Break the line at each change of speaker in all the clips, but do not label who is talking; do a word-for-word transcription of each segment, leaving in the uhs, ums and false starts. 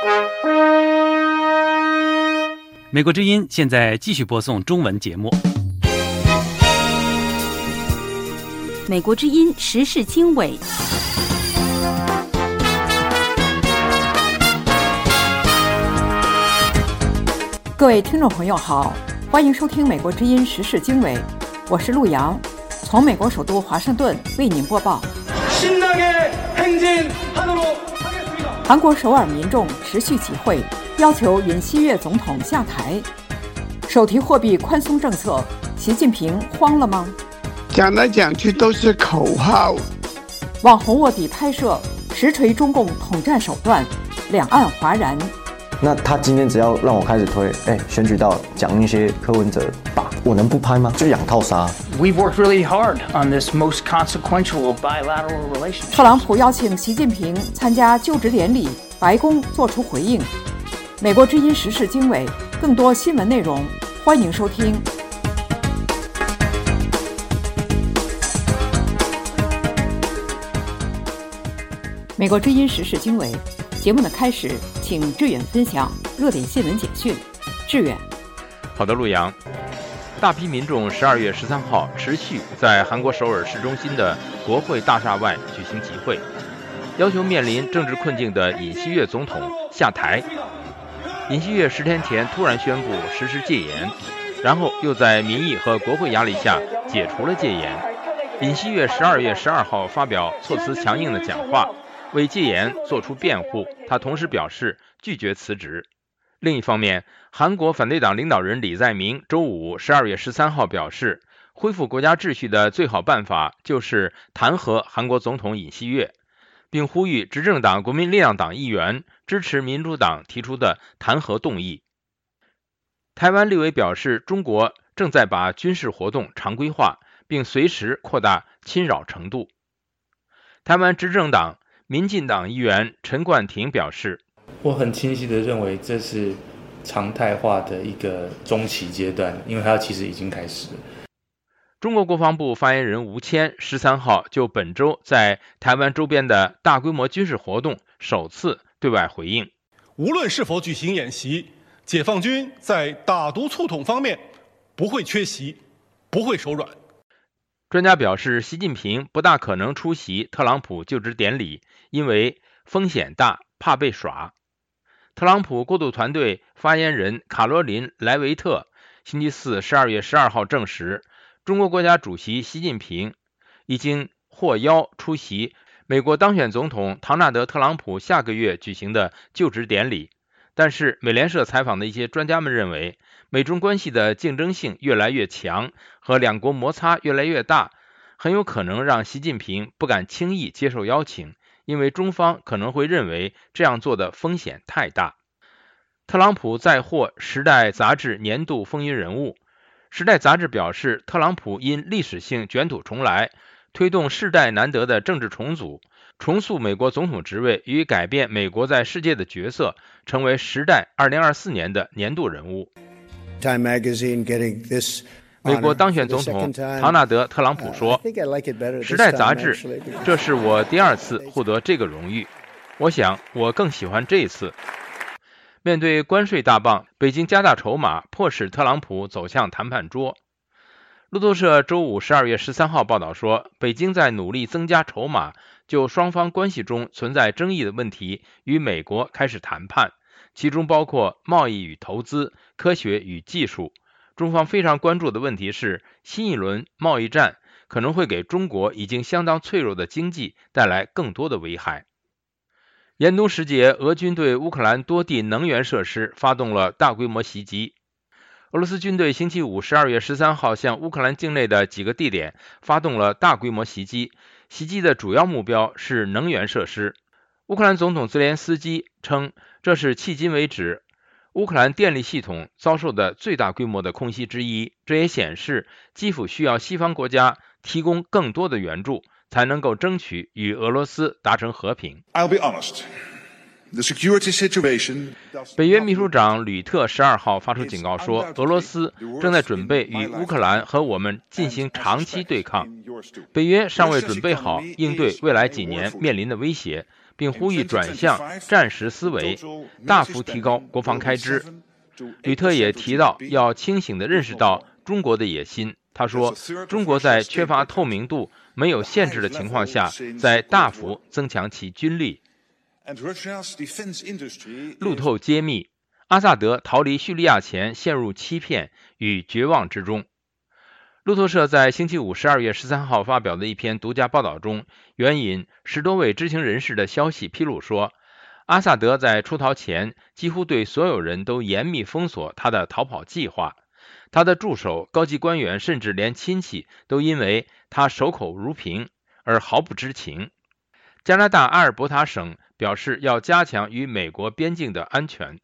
美国之音现在继续播送中文节目。
美国之音时事经纬，
各位听众朋友好，欢迎收听美国之音时事经纬，我是陆洋，从美国首都华盛顿为您播报。韩国首尔民众持续集会，要求尹锡悦总统下台。手提货币宽松政策，习近平慌了吗？
讲来讲去都是口号。
网红卧底拍摄，实锤中共统战手段，两岸哗然。
那他今天只要让我开始推，哎，选举到讲一些柯文哲吧，我能不拍吗？就养套杀。
We've worked really hard on this most consequential bilateral relationship.
特朗普邀请习近平参加就职典礼，白宫作出回应。美国之音时事经纬，更多新闻内容，欢迎收听。美国之音时事经纬节目的开始，请志远分享热点新闻简讯。志远，
好的，陆洋。大批民众十二月十三号持续在韩国首尔市中心的国会大厦外举行集会，要求面临政治困境的尹锡悦总统下台。尹锡悦十天前突然宣布实施戒严，然后又在民意和国会压力下解除了戒严。尹锡悦十二月十二号发表措辞强硬的讲话，为戒严做出辩护。他同时表示拒绝辞职。另一方面，韩国反对党领导人李在明周五十二月十三号表示，恢复国家秩序的最好办法就是弹劾韩国总统尹锡悦，并呼吁执政党国民力量党议员支持民主党提出的弹劾动议。台湾立委表示，中国正在把军事活动常规化，并随时扩大侵扰程度。台湾执政党民进党议员陈冠廷表示，
我很清晰地认为这是常态化的一个中期阶段，因为它其实已经开始了。
中国国防部发言人吴谦十三号就本周在台湾周边的大规模军事活动首次对外回应，
无论是否举行演习，解放军在打毒促统方面不会缺席，不会手软。
专家表示，习近平不大可能出席特朗普就职典礼，因为风险大，怕被耍。特朗普过渡团队发言人卡罗琳·莱维特星期四十二月十二号证实，中国国家主席习近平已经获邀出席美国当选总统唐纳德·特朗普下个月举行的就职典礼。但是美联社采访的一些专家们认为，美中关系的竞争性越来越强，和两国摩擦越来越大，很有可能让习近平不敢轻易接受邀请，因为中方可能会认为这样做的风险太大。特朗普再获《时代》杂志年度风云人物。《时代》杂志表示，特朗普因历史性卷土重来，推动世代难得的政治重组，重塑美国总统职位与改变美国在世界的角色，成为《时代》二零二四年的年度人物。
Time Magazine getting this
美国当选总统唐纳德·特朗普说，《时代》杂志，这是我第二次获得这个荣誉，我想我更喜欢这一次。面对关税大棒，北京加大筹码，迫使特朗普走向谈判桌。路透社周五十二月十三号报道说，北京在努力增加筹码，就双方关系中存在争议的问题与美国开始谈判，其中包括贸易与投资、科学与技术。中方非常关注的问题是，新一轮贸易战可能会给中国已经相当脆弱的经济带来更多的危害。严冬时节，俄军对乌克兰多地能源设施发动了大规模袭击。俄罗斯军队星期五十二月十三号向乌克兰境内的几个地点发动了大规模袭击，袭击的主要目标是能源设施。乌克兰总统泽连斯基称，这是迄今为止乌克兰电力系统遭受的最大规模的空袭之一，这也显示基辅需要西方国家提供更多的援助，才能够争取与俄罗斯达成和平。
I'll be honest. The security situation...
北约秘书长吕特十二号发出警告说，俄罗斯正在准备与乌克兰和我们进行长期对抗。北约尚未准备好应对未来几年面临的威胁， 并呼吁转向战时思维，大幅提高国防开支。吕特也提到要清醒地认识到中国的野心。他说，中国在缺乏透明度、没有限制的情况下，在大幅增强其军力。路透揭秘，阿萨德逃离叙利亚前陷入欺骗与绝望之中。路透社在星期五十二月十三号发表的一篇独家报道中，援引十多位知情人士的消息披露说，阿萨德在出逃前几乎对所有人都严密封锁他的逃跑计划。他的助手、高级官员甚至连亲戚都因为他守口如瓶而毫不知情。加拿大阿尔伯塔省表示要加强与美国边境的安全。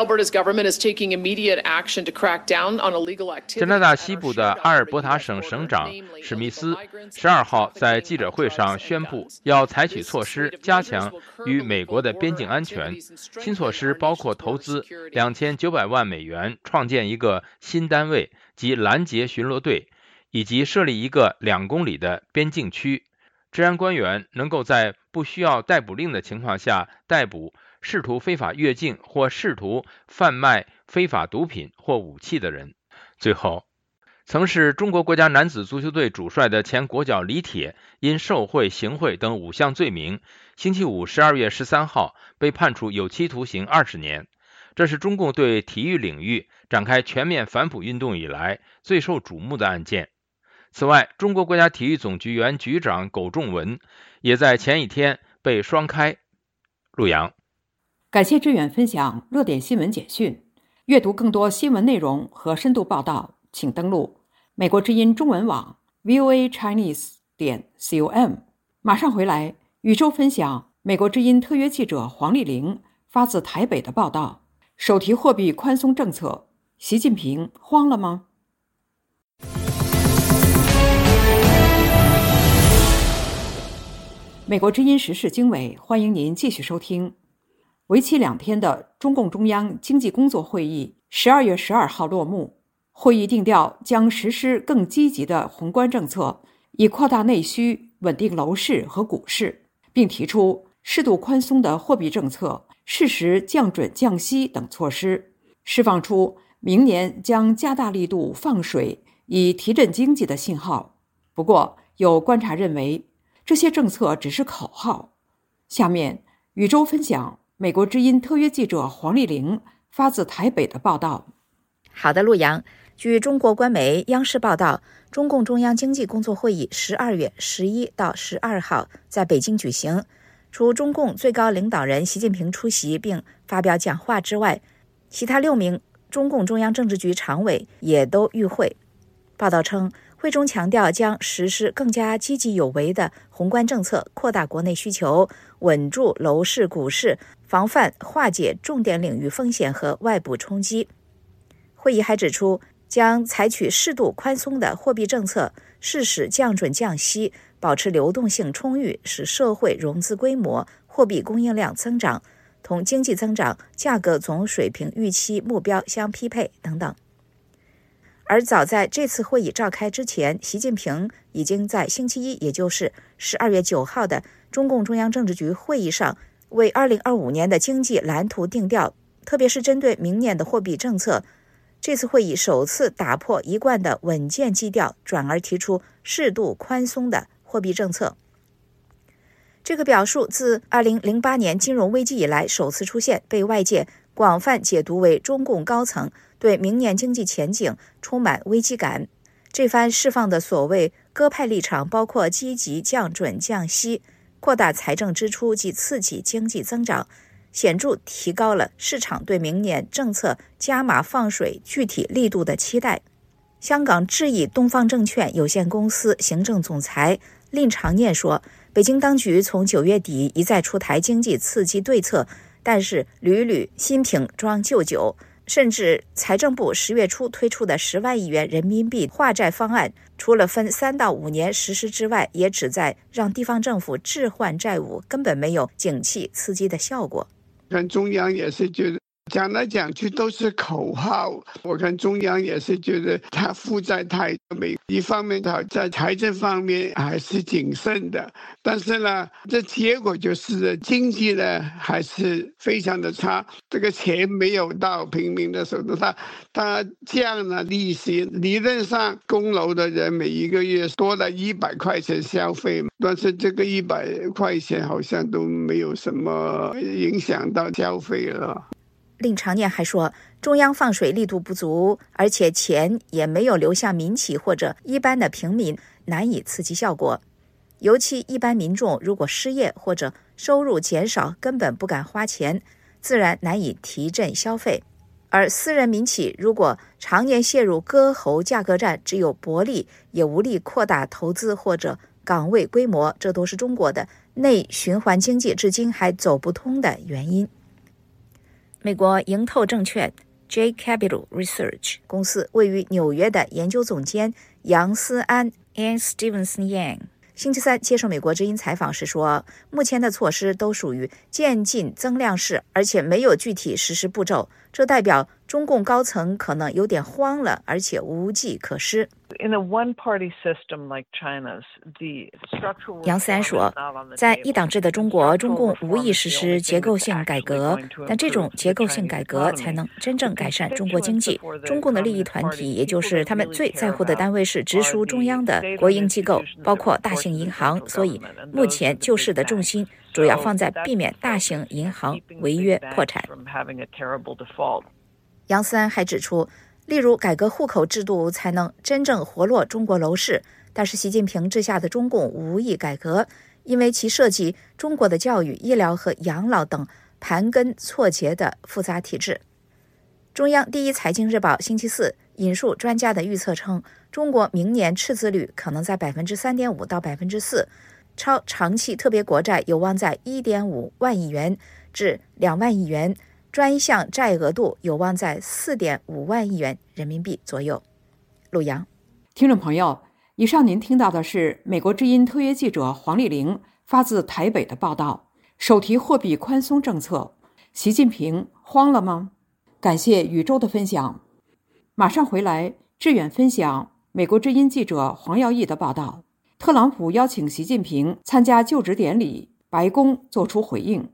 加拿大西部的阿尔伯塔省省长史密斯十二号在记者会上宣布，要采取措施加强与美国的边境安全。新措施包括投资两千九百万美元，创建一个新单位及拦截巡逻队，以及设立一个两公里的边境区。治安官员能够在不需要逮捕令的情况下逮捕试图非法越境或试图贩卖非法毒品或武器的人。最后，曾是中国国家男子足球队主帅的前国脚李铁因受贿、行贿等五项罪名，星期五十二月十三号被判处有期徒刑二十年。这是中共对体育领域展开全面反腐运动以来最受瞩目的案件。此外，中国国家体育总局原局长苟仲文也在前一天被双开。陆阳，
感谢志远分享热点新闻简讯。阅读更多新闻内容和深度报道，请登录美国之音中文网 v o a chinese 点 com。马上回来，宇宙分享美国之音特约记者黄丽玲发自台北的报道：手提货币宽松政策，习近平慌了吗？美国之音时事经纬，欢迎您继续收听。为期两天的中共中央经济工作会议十二月十二号落幕。会议定调将实施更积极的宏观政策，以扩大内需、稳定楼市和股市，并提出适度宽松的货币政策、适时降准降息等措施，释放出明年将加大力度放水以提振经济的信号。不过，有观察认为，这些政策只是口号。下面，宇宙分享美国之音特约记者黄丽玲发自台北的报道。
好的，陆阳。据中国官媒央视报道，中共中央经济工作会议十二月十一到十二号在北京举行。除中共最高领导人习近平出席并发表讲话之外，其他六名中共中央政治局常委也都与会。报道称，会中强调将实施更加积极有为的宏观政策，扩大国内需求，稳住楼市、股市，防范化解重点领域风险和外部冲击。会议还指出，将采取适度宽松的货币政策，适时降准降息，保持流动性充裕，使社会融资规模、货币供应量增长，同经济增长、价格总水平预期目标相匹配等等。而早在这次会议召开之前，习近平已经在星期一，也就是十二月九号的中共中央政治局会议上，为二零二五年的经济蓝图定调，特别是针对明年的货币政策。这次会议首次打破一贯的稳健基调，转而提出适度宽松的货币政策。这个表述自二零零八年金融危机以来首次出现，被外界广泛解读为中共高层对明年经济前景充满危机感。这番释放的所谓鸽派立场，包括积极降准降息、扩大财政支出及刺激经济增长，显著提高了市场对明年政策加码放水具体力度的期待。香港智易东方证券有限公司行政总裁令长念说，北京当局从九月底一再出台经济刺激对策，但是屡屡新瓶装旧酒，甚至财政部十月初推出的十万亿元人民币化债方案，除了分三到五年实施之外，也旨在让地方政府置换债务，根本没有景气刺激的效果。
看中央也是觉得讲来讲去都是口号。我看中央也是觉得他负债太美，一方面他在财政方面还是谨慎的，但是呢，这结果就是经济呢还是非常的差，这个钱没有到平民的手中，他他降了利息，理论上供楼的人每一个月多了一百块钱消费，但是这个一百块钱好像都没有什么影响到消费了。
令常念还说，中央放水力度不足，而且钱也没有流向民企或者一般的平民，难以刺激效果。尤其一般民众如果失业或者收入减少，根本不敢花钱，自然难以提振消费。而私人民企如果常年陷入割喉价格战，只有薄利也无力扩大投资或者岗位规模，这都是中国的内循环经济至今还走不通的原因。美国盈透证券 J Capital Research 公司位于纽约的研究总监杨思安 Ann Stevenson Yang星期三接受美国之音采访时说，目前的措施都属于渐进增量式，而且没有具体实施步骤，这代表中共高层可能有点慌了，而且无计可施。杨思安说，在一党制的中国，中共无意实施结构性改革，但这种结构性改革才能真正改善中国经济。中共的利益团体，也就是他们最在乎的单位是直属中央的国营机构，包括大型银行，所以目前救市的重心主要放在避免大型银行违约破产。杨思安还指出，例如改革户口制度才能真正活络中国楼市，但是习近平治下的中共无意改革，因为其涉及中国的教育、医疗和养老等盘根错节的复杂体制。中央第一财经日报星期四引述专家的预测称，中国明年赤字率可能在 百分之三点五 到 百分之四， 超长期特别国债有望在 一点五万亿元至两万亿元，专项债额度有望在 四点五万亿元人民币左右。陆阳，
听众朋友，以上您听到的是美国之音特约记者黄丽玲发自台北的报道。手提货币宽松政策，习近平慌了吗？感谢宇宙的分享。马上回来志远分享美国之音记者黄耀义的报道。特朗普邀请习近平参加就职典礼，白宫作出回应。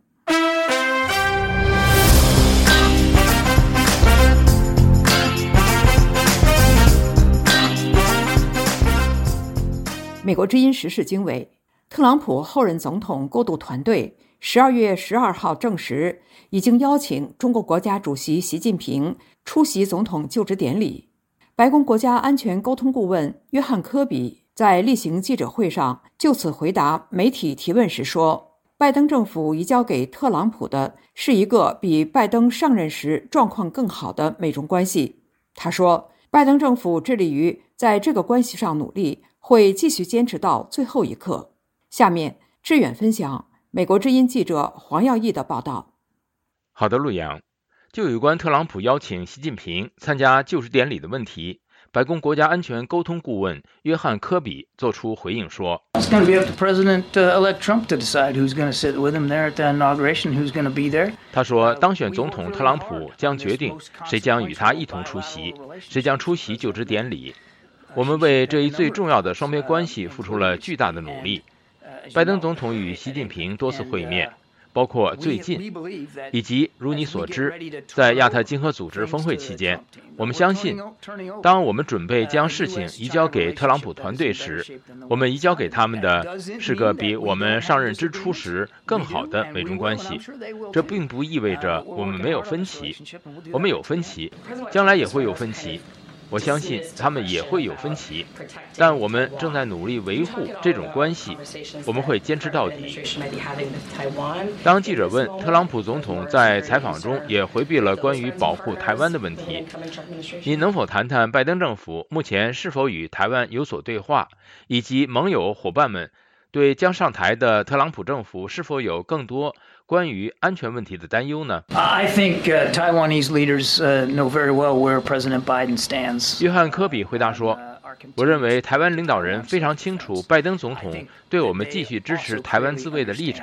美国之音时事经纬，特朗普后任总统过渡团队十二月十二号证实，已经邀请中国国家主席习近平出席总统就职典礼。白宫国家安全沟通顾问约翰·科比在例行记者会上就此回答媒体提问时说，拜登政府移交给特朗普的是一个比拜登上任时状况更好的美中关系。他说，拜登政府致力于在这个关系上努力，会继续坚持到最后一刻。下面志远分享美国之音记者黄耀义的报道。
好的，陆阳，就有关特朗普邀请习近平参加就职典礼的问题，白宫国家安全沟通顾问约翰·科比作出回应说，
It's going to be up to President-elect Trump to decide who's going to sit with him there at the inauguration, who's going to be there.
他说，当选总统特朗普将决定谁将与他一同出席，谁将出席就职典礼。我们为这一最重要的双边关系付出了巨大的努力。拜登总统与习近平多次会面，包括最近，以及如你所知，在亚太经合组织峰会期间。我们相信，当我们准备将事情移交给特朗普团队时，我们移交给他们的是个比我们上任之初时更好的美中关系。这并不意味着我们没有分歧，我们有分歧，将来也会有分歧。我相信他们也会有分歧，但我们正在努力维护这种关系，我们会坚持到底。当记者问特朗普总统在采访中也回避了关于保护台湾的问题，你能否谈谈拜登政府目前是否与台湾有所对话，以及盟友伙伴们对将上台的特朗普政府是否有更多关于安全问题的担忧呢？
I think uh, Taiwanese leaders uh, know very well where President Biden stands.
约翰·科比回答说，我认为台湾领导人非常清楚拜登总统对我们继续支持台湾自卫的立场。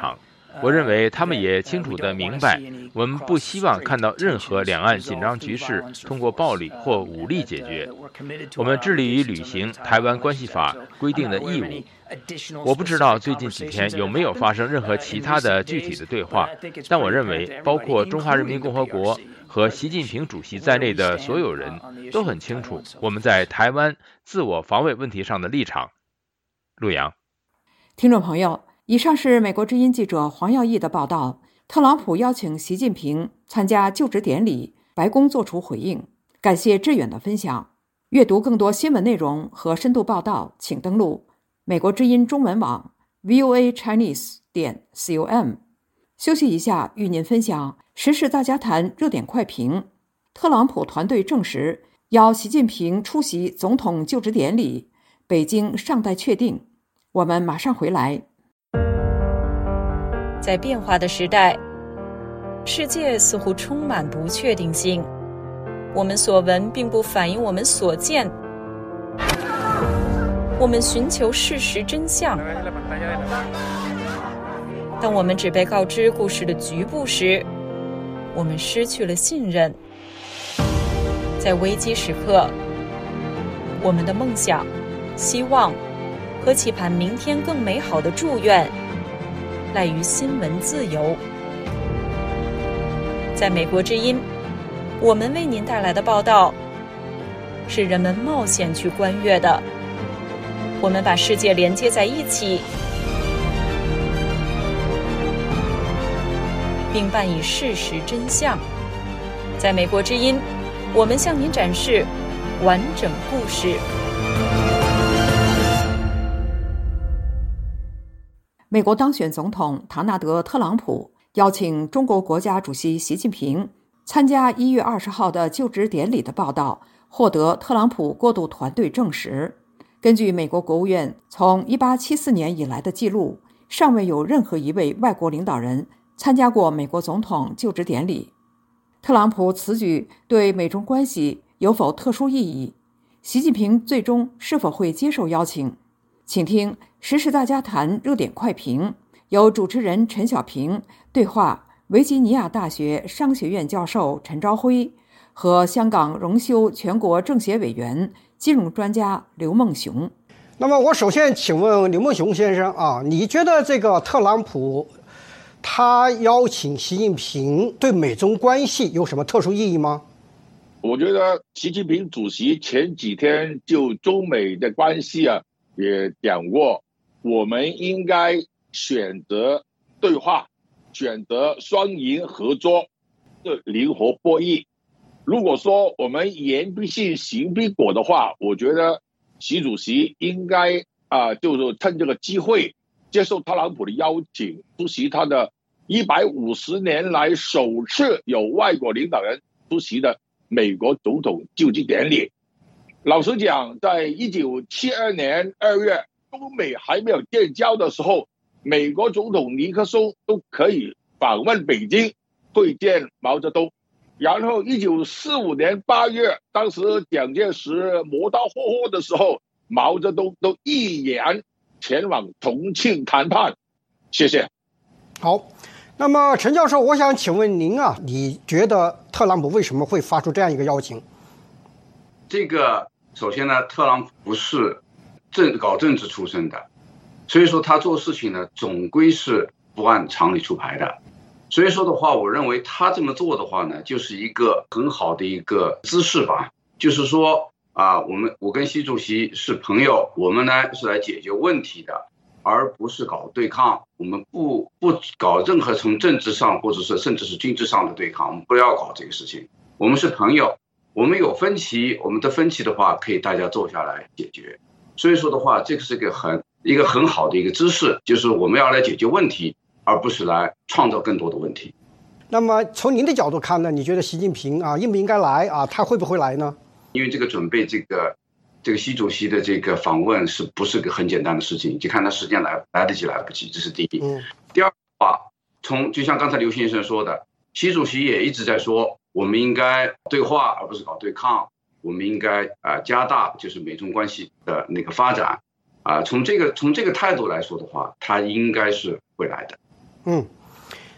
我认为他们也清楚地明白，我们不希望看到任何两岸紧张局势通过暴力或武力解决。我们致力于履行《台湾关系法》规定的义务。我不知道最近几天有没有发生任何其他的具体的对话，但我认为包括中华人民共和国和习近平主席在内的所有人都很清楚我们在台湾自我防卫问题上的立场。陆阳。
听众朋友，以上是美国之音记者黄耀义的报道。特朗普邀请习近平参加就职典礼，白宫作出回应。感谢志远的分享。阅读更多新闻内容和深度报道，请登录美国之音中文网 V O A Chinese 点 com。 休息一下，与您分享时事大家谈热点快评。特朗普团队证实邀习近平出席总统就职典礼，北京尚待确定。我们马上回来。
在变化的时代，世界似乎充满不确定性。我们所闻并不反映我们所见。我们寻求事实真相。当我们只被告知故事的局部时，我们失去了信任。在危机时刻，我们的梦想、希望和期盼明天更美好的祝愿赖于新闻自由。在美国之音，我们为您带来的报道是人们冒险去观阅的。我们把世界连接在一起，并伴以事实真相。在美国之音，我们向您展示完整故事。
美国当选总统唐纳德·特朗普邀请中国国家主席习近平参加一月二十号的就职典礼的报道，获得特朗普过渡团队证实。根据美国国务院从一八七四年以来的记录，尚未有任何一位外国领导人参加过美国总统就职典礼。特朗普此举对美中关系有否特殊意义？习近平最终是否会接受邀请？请听时事大家谈热点快评，由主持人陈小平对话维吉尼亚大学商学院教授陈朝辉和香港荣休全国政协委员、金融专家刘梦熊。
那么我首先请问刘梦熊先生啊，你觉得这个特朗普他邀请习近平对美中关系有什么特殊意义吗？
我觉得习近平主席前几天就中美的关系啊也讲过，我们应该选择对话，选择双赢合作的灵活博弈。如果说我们言必信行必果的话，我觉得习主席应该啊、呃，就是趁这个机会接受特朗普的邀请，出席他的一百五十年来首次有外国领导人出席的美国总统就职典礼。老实讲，在一九七二年二月，中美还没有建交的时候，美国总统尼克松都可以访问北京会见毛泽东。然后一九四五年八月，当时蒋介石磨刀霍霍的时候，毛泽东都毅然前往重庆谈判。谢谢。
好，那么陈教授，我想请问您啊，你觉得特朗普为什么会发出这样一个邀请？
这个首先呢，特朗普不是政搞政治出身的，所以说他做事情呢，总归是不按常理出牌的。所以说的话，我认为他这么做的话呢，就是一个很好的一个姿势吧。就是说啊，我们我跟习主席是朋友，我们呢是来解决问题的，而不是搞对抗。我们不不搞任何从政治上或者是甚至是军事上的对抗，我们不要搞这个事情。我们是朋友，我们有分歧，我们的分歧的话可以大家坐下来解决。所以说的话，这个是一个很一个很好的一个姿势，就是我们要来解决问题，而不是来创造更多的问题。
那么从您的角度看呢，你觉得习近平啊应不应该来啊？他会不会来呢？
因为这个准备这个这个习主席的这个访问是不是个很简单的事情？就看他时间来来得及来不及，这是第一。嗯、第二话，从就像刚才刘先生说的，习主席也一直在说，我们应该对话而不是搞对抗，我们应该啊、呃、加大就是美中关系的那个发展啊、呃。从这个从这个态度来说的话，他应该是会来的。
嗯，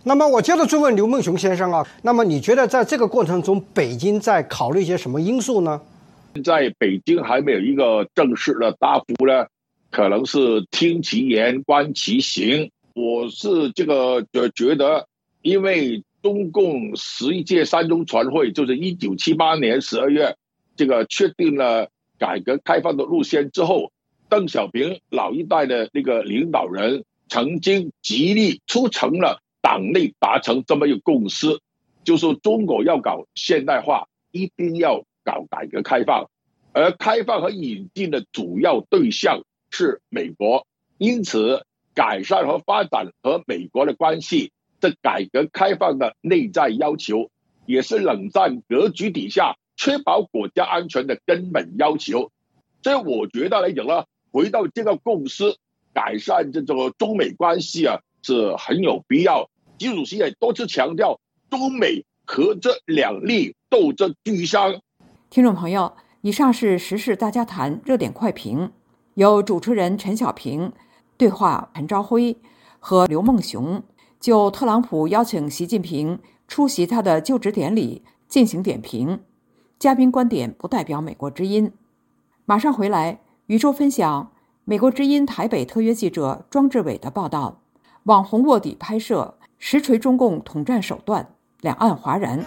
那么我接着追问刘梦熊先生啊，那么你觉得在这个过程中，北京在考虑一些什么因素呢？
在北京还没有一个正式的答复呢，可能是听其言观其行。我是这个觉得，因为中共十一届三中全会就是一九七八年十二月这个确定了改革开放的路线之后，邓小平老一代的那个领导人曾经极力促成了党内达成这么一个共识，就是中国要搞现代化，一定要搞改革开放，而开放和引进的主要对象是美国，因此改善和发展和美国的关系，这改革开放的内在要求，也是冷战格局底下确保国家安全的根本要求。所以我觉得来讲呢，回到这个共识，改善这种中美关系啊，是很有必要。习主席也多次强调，中美和这两利斗争俱伤。
听众朋友，以上是时事大家谈热点快评，由主持人陈小平对话陈朝晖和刘梦熊，就特朗普邀请习近平出席他的就职典礼进行点评。嘉宾观点不代表美国之音。马上回来，宇宙分享美国之音台北特约记者庄志伟的报道：网红卧底拍摄，实锤中共统战手段，两岸哗然。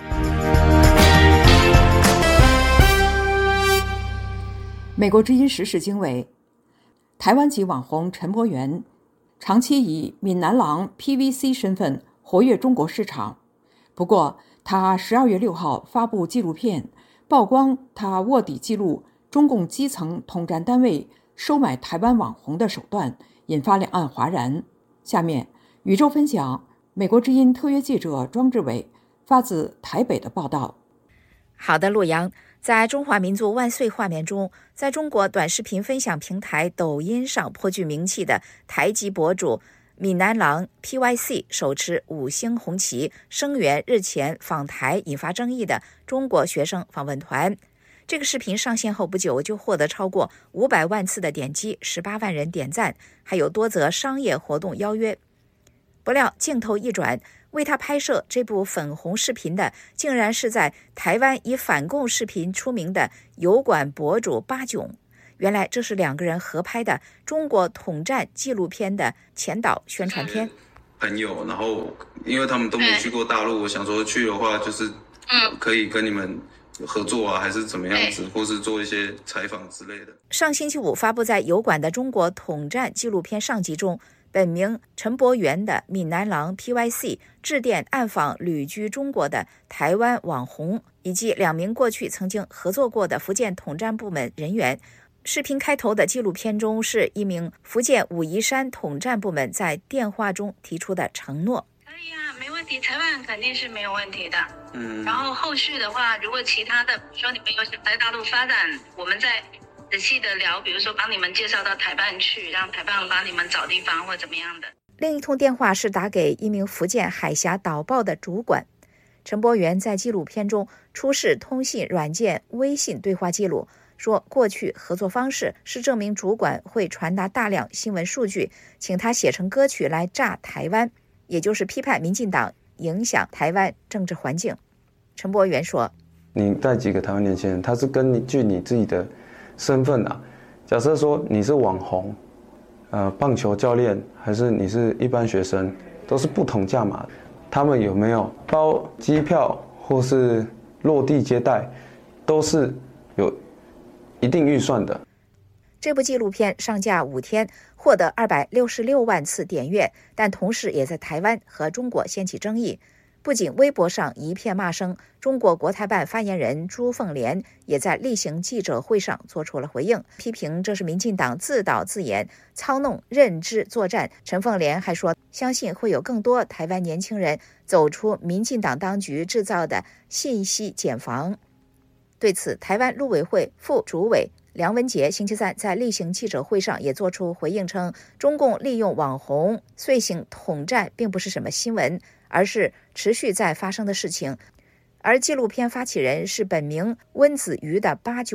美国之音时事经纬，台湾籍网红陈柏元长期以闽南郎 P V C 身份活跃中国市场。不过，他十二月六号发布纪录片，曝光他卧底记录中共基层统战单位收买台湾网红的手段，引发两岸哗然。下面，宇宙分享美国之音特约记者庄志伟发自台北的报道。
好的，陆阳。在中华民族万岁画面中，在中国短视频分享平台抖音上颇具名气的台籍博主闽南郎 P Y C 手持五星红旗声援日前访台引发争议的中国学生访问团。这个视频上线后不久就获得超过五百万次的点击，十八万人点赞，还有多则商业活动邀约。不料镜头一转，为他拍摄这部粉红视频的竟然是在台湾以反共视频出名的油管博主巴囧。原来这是两个人合拍的中国统战纪录片的前导宣传片。
朋友，然后因为他们都没去过大陆，我想说去的话就是可以跟你们合作啊，还是怎么样子，或是做一些采访之类的。
上星期五发布在油管的中国统战纪录片上集中，本名陈柏元的闽南郎 P Y C 致电暗访旅居中国的台湾网红，以及两名过去曾经合作过的福建统战部门人员。视频开头的纪录片中是一名福建武夷山统战部门在电话中提出的承诺。
可以啊，没问题，台湾肯定是没有问题的。嗯，然后后续的话，如果其他的，比如说你们有想在大陆发展，我们再仔细的聊，比如说帮你们介绍到台办去，让台办帮你们找地方或怎么样的。
另一通电话是打给一名福建海峡导报的主管。陈柏元在纪录片中出示通信软件微信对话记录，说过去合作方式是这名主管会传达大量新闻数据，请他写成歌曲来炸台湾，也就是批判民进党影响台湾政治环境。陈柏元说，
你带几个台湾年轻人，他是根据你自己的身份啊，假设说你是网红，呃，棒球教练，还是你是一般学生，都是不同价码的。他们有没有包机票或是落地接待，都是有一定预算的。
这部纪录片上架五天，获得二百六十六万次点阅，但同时也在台湾和中国掀起争议。不仅微博上一片骂声，中国国台办发言人朱凤莲也在例行记者会上做出了回应，批评这是民进党自导自演、操弄认知作战。陈凤莲还说，相信会有更多台湾年轻人走出民进党当局制造的信息茧房。对此，台湾陆委会副主委梁文杰星期三在例行记者会上也做出回应，称中共利用网红遂行统战并不是什么新闻，而是持续在发生的事情。而纪录片发起人是本名温子瑜的巴囧，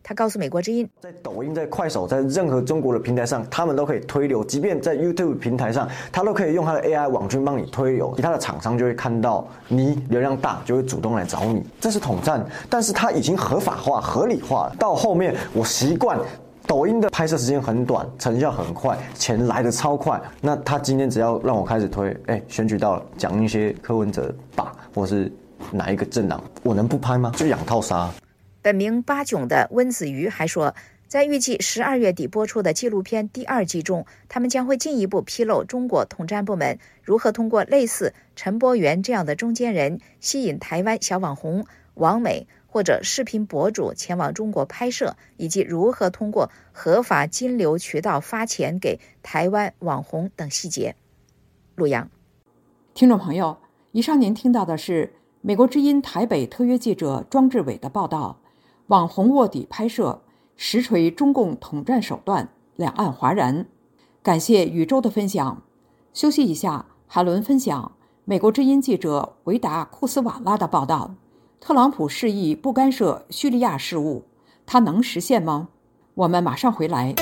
他告诉美国之音，
在抖音、在快手、在任何中国的平台上，他们都可以推流，即便在 YouTube 平台上，他都可以用他的 A I 网军帮你推流，其他的厂商就会看到你流量大，就会主动来找你，这是统战，但是它已经合法化、合理化了。到后面我习惯抖音的拍摄时间很短，成效很快，钱来得超快。那他今天只要让我开始推，哎，选举到了，讲一些柯文哲吧，或是哪一个政党，我能不拍吗？就养套杀。
本名八囧的温子瑜还说，在预计十二月底播出的纪录片第二季中，他们将会进一步披露中国统战部门如何通过类似陈柏元这样的中间人，吸引台湾小网红、网美或者视频博主前往中国拍摄，以及如何通过合法金流渠道发钱给台湾网红等细节。陆阳，
听众朋友，以上您听到的是美国之音台北特约记者庄志伟的报道。网红卧底拍摄，实锤中共统战手段，两岸哗然。感谢宇宙的分享。休息一下，海伦分享美国之音记者维达库斯瓦拉的报道。特朗普示意不干涉叙利亚事务，他能实现吗？我们马上回来。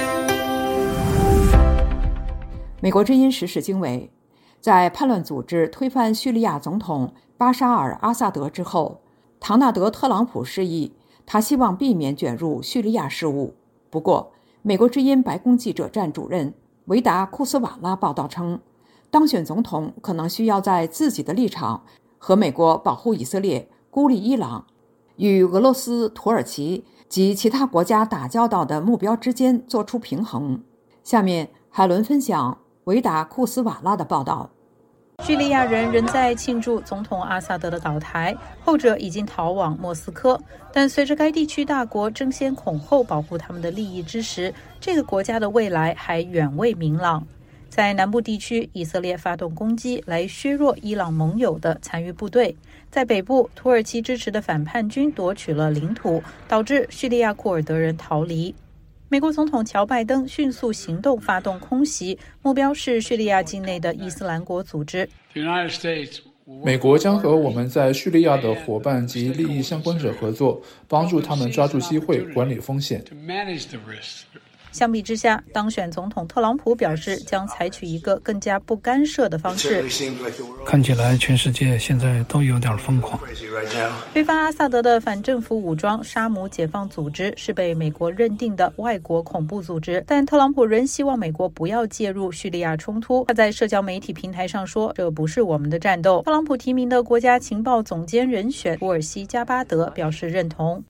美国之音时事经纬，在叛乱组织推翻叙利亚总统巴沙尔·阿萨德之后，唐纳德·特朗普示意他希望避免卷入叙利亚事务。不过，美国之音白宫记者站主任维达库斯瓦拉报道称，当选总统可能需要在自己的立场和美国保护以色列、孤立伊朗、与俄罗斯、土耳其及其他国家打交道的目标之间做出平衡。下面，海伦分享维达库斯瓦拉的报道。
叙利亚人仍在庆祝总统阿萨德的倒台，后者已经逃往莫斯科。但随着该地区大国争先恐后保护他们的利益之时，这个国家的未来还远未明朗。在南部地区，以色列发动攻击来削弱伊朗盟友的残余部队；在北部，土耳其支持的反叛军夺取了领土，导致叙利亚库尔德人逃离。美国总统乔拜登迅速行动，发动空袭，目标是叙利亚境内的伊斯兰国组织。
美国将和我们在叙利亚的伙伴及利益相关者合作，帮助他们抓住机会，管理风险。
相比之下，当选总统特朗普表示将采取一个更加不干涉的方式。
看起来全世界现在都有点疯狂。
推翻阿萨德的反政府武装沙姆解放组织是被美国认定的外国恐怖组织，但特朗普仍希望美国不要介入叙利亚冲突。他在社交媒体平台上说，这不是我们的战斗。特朗普提名的国家情报总监人选土尔西加巴德表示认同。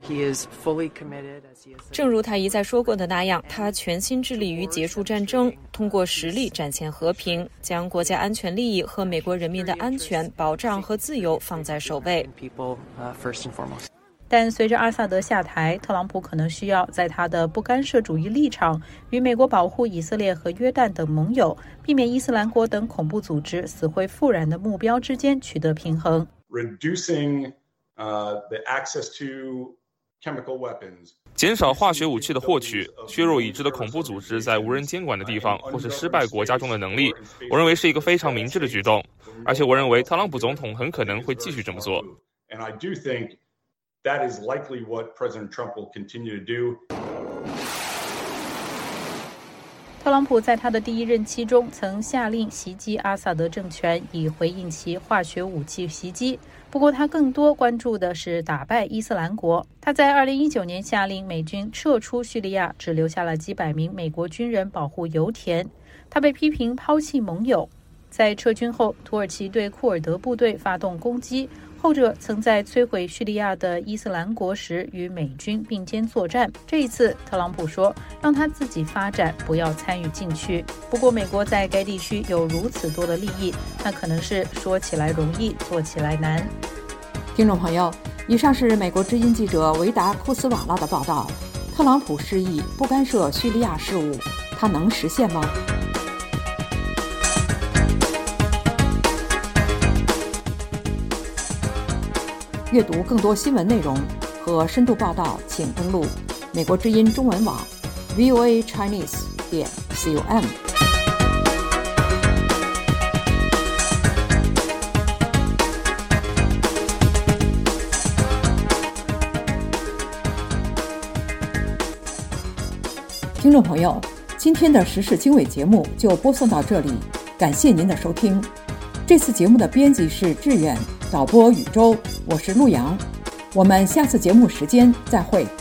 正如他一再说过的那样，他全心致力于结束战争，通过实力展现和平，将国家安全利益和美国人民的安全、保障和自由放在首位。
但随着阿萨德下台，特朗普可能需要在他的不干涉主义立场与美国保护以色列和约旦等盟友，避免伊斯兰国等恐怖组织死灰复燃的目标之间取得平衡。
Reducing, uh, the access to chemical weapons.
减少化学武器的获取，削弱已知的恐怖组织在无人监管的地方或是失败国家中的能力，我认为是一个非常明智的举动，而且我认为特朗普总统很可能会继续这么做。
And I do think that is likely what President Trump will continue to do.
特朗普在他的第一任期中曾下令袭击阿萨德政权，以回应其化学武器袭击。不过他更多关注的是打败伊斯兰国。他在二零一九年下令美军撤出叙利亚，只留下了几百名美国军人保护油田。他被批评抛弃盟友。在撤军后，土耳其对库尔德部队发动攻击，后者曾在摧毁叙利亚的伊斯兰国时与美军并肩作战。这一次，特朗普说让他自己发展，不要参与进去。不过美国在该地区有如此多的利益，那可能是说起来容易，做起来难。
听众朋友，以上是美国之音记者维达库斯瓦拉的报道。特朗普示意不干涉叙利亚事务，他能实现吗？阅读更多新闻内容和深度报道，请登录美国之音中文网 v o a chinese 点 com。 听众朋友，今天的时事经纬节目就播送到这里，感谢您的收听。这次节目的编辑是志远，导播禹洲，我是陆阳。我们下次节目时间再会。